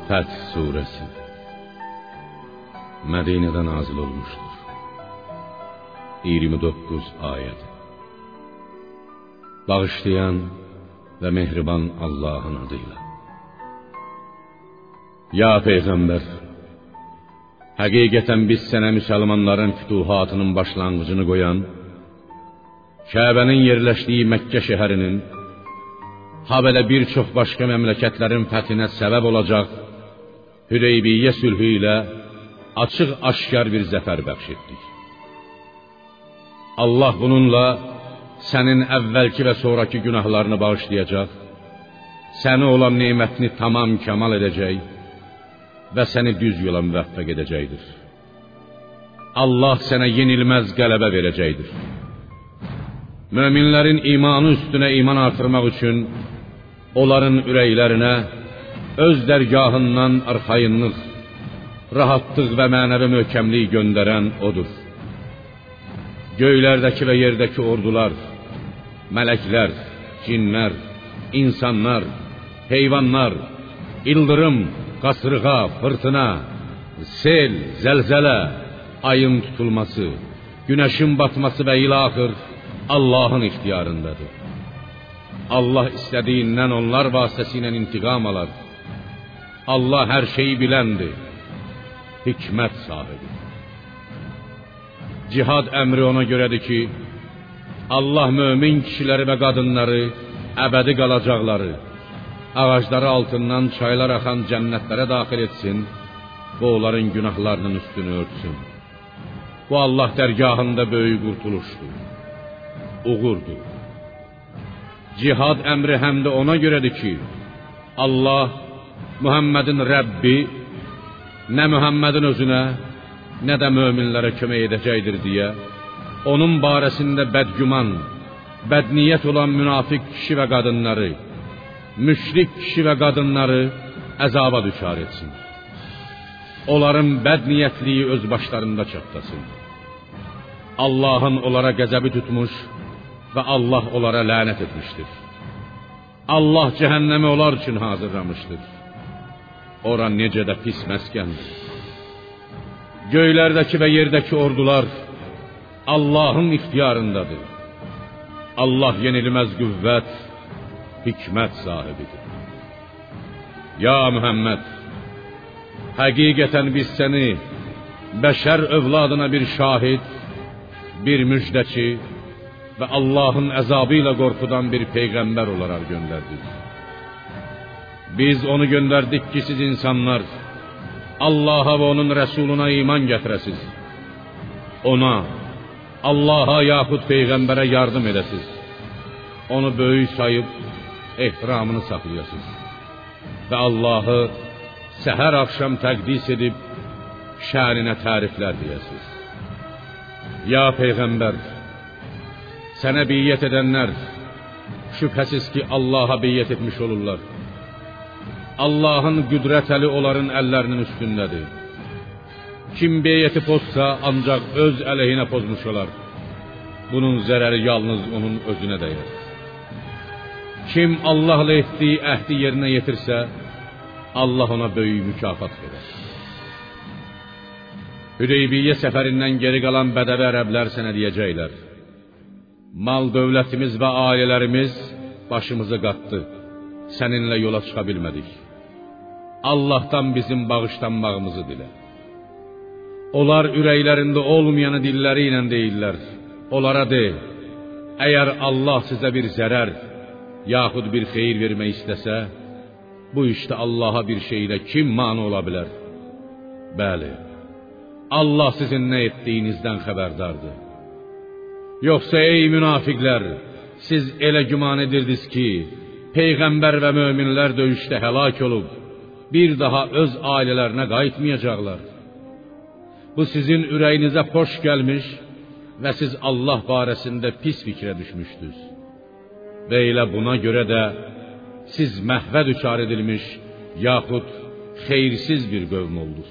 Fəth surəsi Mədinədə nazil olmuşdur. 29 ayəd. Bağışlayan və mehriban Allahın adıyla. Ya Peyğəmbər, həqiqətən biz sənə müsəlmanların fütuhatının başlanğıcını qoyan, Kəbənin yerləşdiyi Məkkə şəhərinin, habelə bir çox başqa məmləkətlərin fəthinə səbəb olacaq Hüdeybiyyə sülhü ilə açıq-aşkar bir zəfər bəxş etdik. Allah bununla sənin əvvəlki və sonraki günahlarını bağışlayacaq, səni olan nemətini tamam kəmal edəcək və səni düz yola müvəffəq edəcəkdir. Allah sənə yenilməz qələbə verəcəkdir. Möminlərin imanı üstünə iman artırmaq üçün onların ürəklərinə öz dərgahından arxayınlıq, rahatlıq və mənəvi möhkəmlik göndərən odur. Göylərdəki və yerdəki ordular, mələklər, cinlər, insanlar, heyvanlar, ildırım, qasırğa, fırtına, sel, zəlzələ, ayın tutulması, günəşin batması və ilaxır Allahın ixtiyarındadır. Allah istədiyindən onlar vasitəsilə intiqam alar. Allah hər şeyi biləndir, hikmət sahibidir. Cihad əmri ona görədir ki, Allah mömin kişiləri və qadınları əbədi qalacaqları, ağacları altından çaylar axan cənnətlərə daxil etsin və onların günahlarının üstünü örtsün. Bu Allah dərgahında böyük qurtuluşdur, uğurdur. Cihad əmri həm də ona görədir ki, Allah Muhammedin Rəbbi nə Muhammedin özünə, nə də möminlərə kömək edəcəkdir deyə, onun barəsində bədgüman, bədniyyət olan münafiq kişi və qadınları, müşrik kişi və qadınları əzaba düşar etsin. Onların bədniyyətliyi öz başlarında çatlasın. Allahın onlara qəzəbi tutmuş və Allah onlara lənət etmişdir. Allah cəhənnəmi onlar üçün hazırlamışdır. Ora necə də pis məskəndir. Göylərdəki və yerdəki ordular Allahın ixtiyarındadır. Allah yenilməz qüvvət, hikmət sahibidir. Ya Muhammed, həqiqətən biz səni bəşər övladına bir şahid, bir müjdəçi və Allahın əzabı ilə qorxudan bir peyğəmbər olaraq göndərdik. Biz onu göndərdik ki, siz insanlar Allaha və onun rəsuluna iman gətirəsiz. Ona, Allaha yaxud peyğəmbərə yardım edəsiz. Onu böyük sayıb ehtiramını saxlayasız. Və Allahı səhər axşam təqdis edib şəninə təriflər deyəsiz. Ya peyğəmbər, sənə biyyət edənlər şübhəsiz ki, Allaha biyyət etmiş olurlar. Allahın qüdrət əli onların əllərinin üstündədir. Kim biyyəti pozsa, ancaq öz əleyhinə pozmuş olar. Bunun zərəri yalnız onun özünə dəyər. Kim Allahla etdiyi əhdi yerinə yetirsə, Allah ona böyük mükafat verər. Hüdeybiyyə səfərindən geri qalan bədəvi ərəblər sənə deyəcəklər: mal dövlətimiz və ailələrimiz başımızı qatdı, səninlə yola çıxa bilmədik. Allah'tan bizim bağışlanmağımızı dilə. Onlar ürəklərində olmayanı dilləri ilə deyirlər. Onlara de, əgər Allah sizə bir zərər, yaxud bir xeyir vermək istəsə, bu işdə Allaha bir şeylə kim mane ola bilər? Bəli, Allah sizin nə etdiyinizdən xəbərdardır. Yoxsa ey münafiqlər, siz elə güman edirdiniz ki, peyğəmbər və möminlər döyüşdə həlak olub, bir daha öz ailələrinə qayıtmayacaqlar. Bu sizin ürəyinizə xoş gəlmiş və siz Allah barəsində pis fikrə düşmüşdünüz. Və elə buna görə də siz məhvə düçar edilmiş, yaxud xeyirsiz bir qövm oldunuz.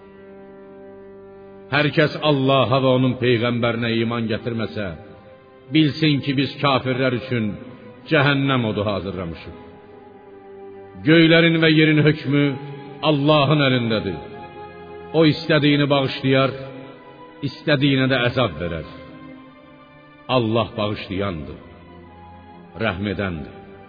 Hər kəs Allaha və onun peyğəmbərinə iman gətirməsə, bilsin ki, biz kafirlər üçün cəhənnəm odu hazırlamışıq. Göylərin və yerin hökmü Allahın əlindədir. O istədiyini bağışlayar, istədiyinə də əzab verər. Allah bağışlayandır, rəhm edəndir.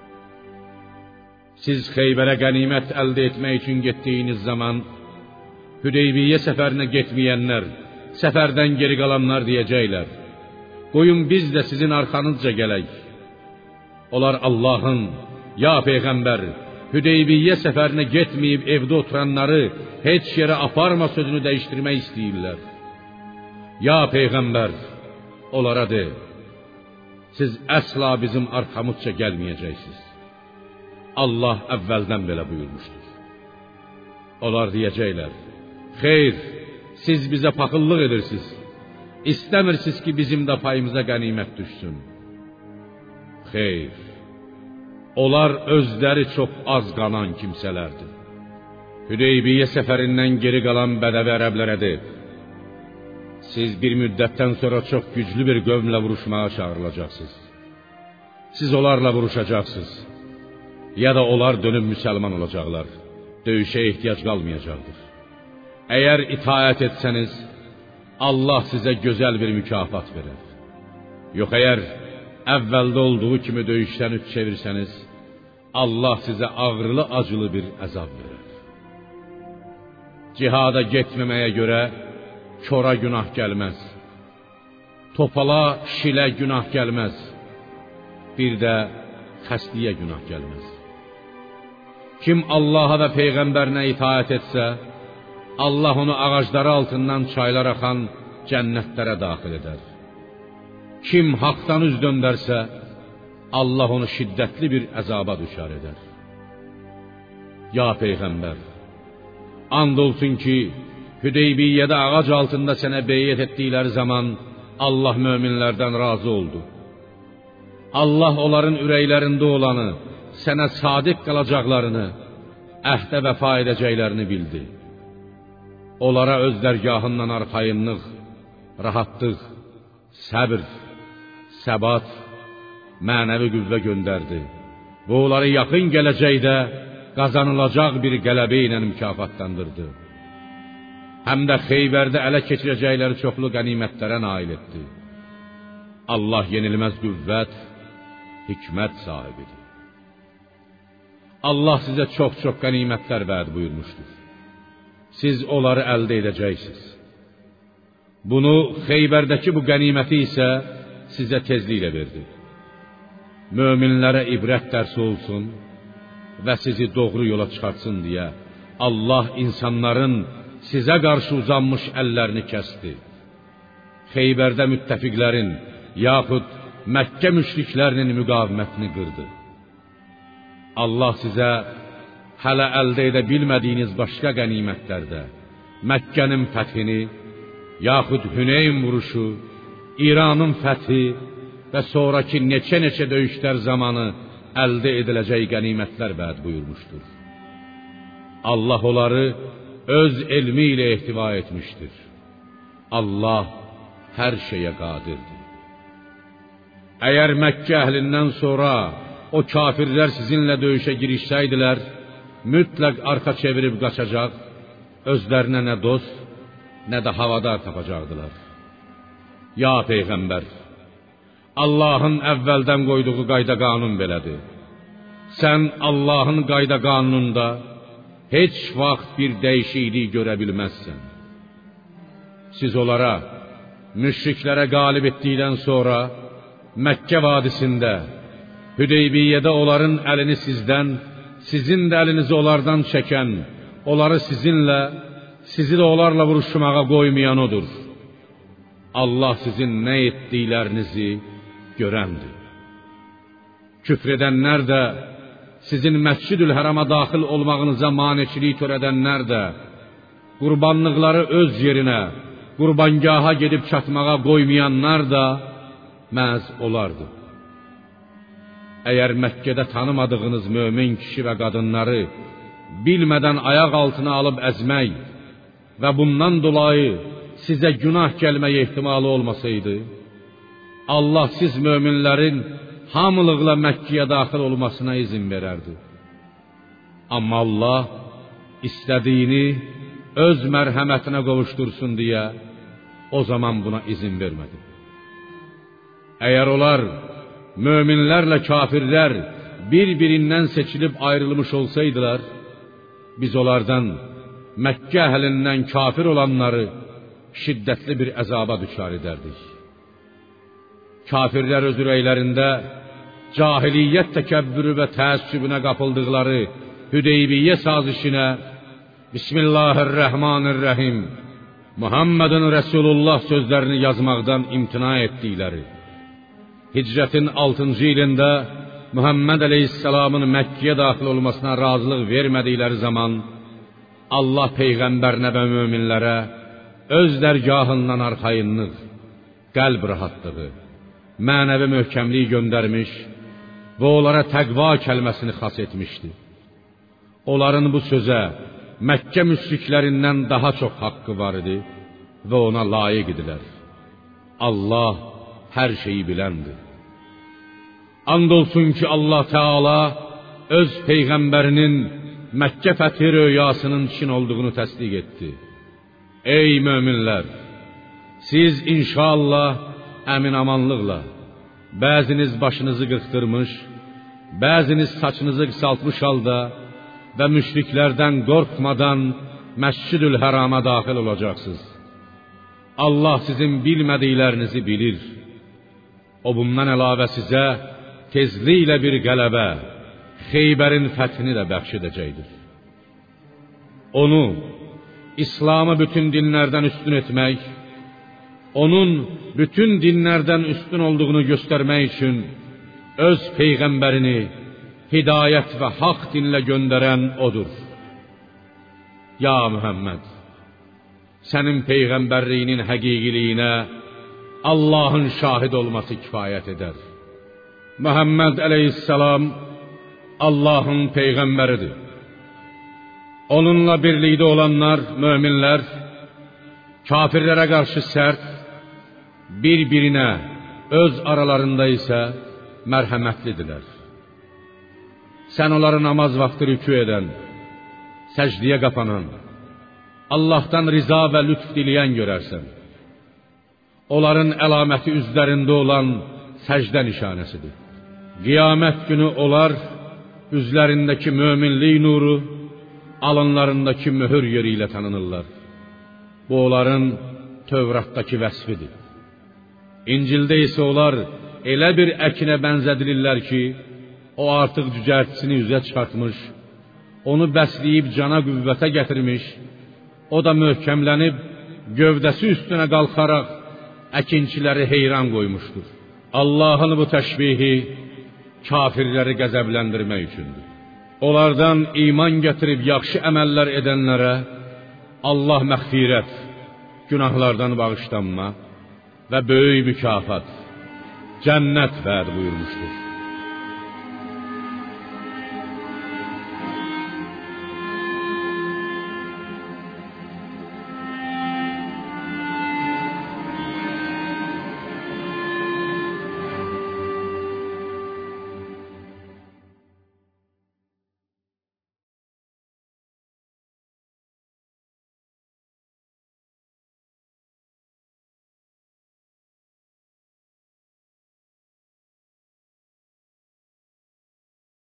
Siz Xeybərə qənimət əldə etmək üçün getdiyiniz zaman Hüdeybiyyə səfərinə getməyənlər, səfərdən geri qalanlar deyəcəklər: qoyun biz də sizin arxanızca gələk. Onlar Allahın, ya Peyğəmbər, Hüdeybiyyə səfərinə getməyib evdə oturanları heç yerə aparma sözünü dəyişdirmək istəyirlər. Ya Peyğəmbər, onlara de: siz əsla bizim arxamızca gəlməyəcəksiniz. Allah əvvəldən belə buyurmuşdur. Onlar deyəcəklər: xeyr, siz bizə paxıllıq edirsiniz. İstəmirsiniz ki, bizim də payımıza qənimət düşsün. Xeyr, onlar özləri çox az qalan kimsələrdir. Hüdeybiyyə səfərindən geri qalan bədəvi ərəblərə de: siz bir müddətdən sonra çox güclü bir qövmlə vuruşmağa çağırılacaqsınız. Siz onlarla vuruşacaqsınız. Ya da onlar dönüb müsəlman olacaqlar. Döyüşə ehtiyac qalmayacaqdır. Əgər itaət etsəniz, Allah sizə gözəl bir mükafat verər. Yox, əgər əvvəldə olduğu kimi döyüşdən üç çevirsəniz, Allah sizə ağrılı acılı bir əzab verər. Cihada getməməyə görə kora günah gəlməz. Topala, şilə günah gəlməz. Bir də xəstliyə günah gəlməz. Kim Allaha və Peyğəmbərinə itaət etsə, Allah onu ağacları altından çaylar axan cənnətlərə daxil edər. Kim haqdan üz döndərsə, Allah onu şiddətli bir əzaba düşar edər. Ya Peyğəmbər, and olsun ki, Hüdeybiyyədə ağac altında sənə beyyət etdikləri zaman Allah möminlərdən razı oldu. Allah onların ürəklərində olanı, sənə sadiq qalacaqlarını, əhdə vəfa edəcəklərini bildi. Onlara öz dərgahından arxayınlıq, rahatlıq, səbr, səbat, mənəvi qüvvə göndərdi və onları yaxın gələcəkdə qazanılacaq bir qələbə ilə mükafatlandırdı. Həm də Xeybərdə ələ keçirəcəkləri çoxlu qənimətlərə nail etdi. Allah yenilməz qüvvət, hikmət sahibidir. Allah sizə çox-çox qənimətlər vəd buyurmuşdur. Siz onları əldə edəcəksiniz. Bunu Xeybərdəki bu qəniməti isə sizə tezliklə verdi. Möminlərə ibrət dərsi olsun və sizi doğru yola çıxartsın deyə Allah insanların sizə qarşı uzanmış əllərini kəsdi. Xeybərdə müttəfiqlərin yaxud Məkkə müşriklərinin müqavimətini qırdı. Allah sizə hələ əldə edə bilmədiyiniz başqa qənimətlərdə Məkkənin fəthini, yaxud Hüneyn vuruşu, İranın fəthi və sonraki neçə döyüşlər zamanı əldə ediləcək qənimətlər vəd buyurmuşdur. Allah onları öz elmi ilə ehtiva etmişdir. Allah hər şeyə qadirdir. Əgər Məkkə əhlindən sonra o kafirlər sizinlə döyüşə girişsəydilər, mütləq arxa çevirib qaçacaq, özlərinə nə dost, nə də havadar tapacaqdılar. Ya Peyğəmbər, Allahın əvvəldən qoyduğu qayda qanun belədir. Sən Allahın qayda qanununda heç vaxt bir dəyişiklik görə bilməzsən. Siz onlara, müşriklərə qalib etdikdən sonra Məkkə vadisində, Hüdeybiyyədə onların əlini sizdən, sizin də əlinizi onlardan çəkən, onları sizinlə, sizi də onlarla vuruşmağa qoymayan odur. Allah sizin nə etdiklərinizi görəndir. Küfr edənlər də, sizin Məscid-ül-Hərama daxil olmağınıza maneçilik törədənlər də, qurbanlıqları öz yerinə, qurbangaha gedib çatmağa qoymayanlar da məhz olardı. Əgər Məkkədə tanımadığınız mömin kişi və qadınları bilmədən ayaq altına alıb əzmək və bundan dolayı sizə günah gəlməyə ehtimalı olmasaydı, Allah siz möminlərin hamılıqla Məkkəyə daxil olmasına izin verərdi. Amma Allah istədiyini öz mərhəmətinə qovuşdursun deyə o zaman buna izin vermədi. Əgər onlar möminlərlə kafirlər bir-birindən seçilib ayrılmış olsaydılar, biz onlardan Məkkə əhlindən kafir olanları şiddətli bir əzaba düçar edərdik. Kafirlər öz ürəklərində cahiliyyət təkəbbürü və təəssübünə qapıldıqları Hüdeybiyyə sazişinə Bismillahirrahmanirrahim Muhammedun Resulullah sözlərini yazmaqdan imtina etdikləri, hicrətin 6-cı ilində Muhammed Aleyhisselamın Məkkəyə daxil olmasına razılıq vermədikləri zaman Allah peyğəmbərinə və möminlərə öz dərgahından arxayınlıq, qəlb rahatlığı, mənəvi möhkəmliyi göndərmiş və onlara təqva kəlməsini xas etmişdi. Onların bu sözə Məkkə müşriklərindən daha çox haqqı var idi və ona layiq idilər. Allah hər şeyi biləndir. And olsun ki, Allah Teala öz peyğəmbərinin Məkkə fəthi röyasının Çin olduğunu təsdiq etdi. Ey möminlər! Siz inşallah əmin-amanlıqla, bəziniz başınızı qırxdırmış, bəziniz saçınızı qısaltmış halda və müşriklərdən qorxmadan Məscid-ül Hərama daxil olacaqsınız. Allah sizin bilmədiklərinizi bilir. O bundan əlavə sizə tezliklə bir qələbə, Xeybərin fəthini də bəxş edəcəkdir. Onu, İslamı bütün dinlərdən üstün etmək, onun bütün dinlərdən üstün olduğunu göstərmək üçün öz peyğəmbərini hidayət və haqq dinlə göndərən odur. Ya Muhammed, sənin peyğəmbərliyinin həqiqiliyinə Allahın şahid olması kifayət edər. Muhammed Aleyhisselam Allahın peyğəmbəridir. Onunla birlikdə olanlar, möminlər, kafirlərə qarşı sərt, bir-birinə öz aralarında isə mərhəmətlidirlər. Sən onları namaz vaxtı rükû edən, səcdiyə qapanan, Allahdan riza və lütf diləyən görərsən. Onların əlaməti üzlərində olan səcdə nişanəsidir. Qiyamət günü onlar üzlərindəki möminlik nuru, alınlarındakı möhür yeri ilə tanınırlar. Bu onların Tövratdakı vəsfidir. İncildə isə onlar elə bir əkinə bənzədilirlər ki, o artıq cücərtisini üzə çıxartmış, onu bəsləyib cana qüvvətə gətirmiş, o da möhkəmlənib, gövdəsi üstünə qalxaraq əkinçiləri heyran qoymuşdur. Allahın bu təşbihi kafirləri qəzəbləndirmək üçündür. Onlardan iman gətirib yaxşı əməllər edənlərə Allah məğfirət, günahlardan bağışlanma və böyük mükafat, cənnət vəd buyurmuşdur.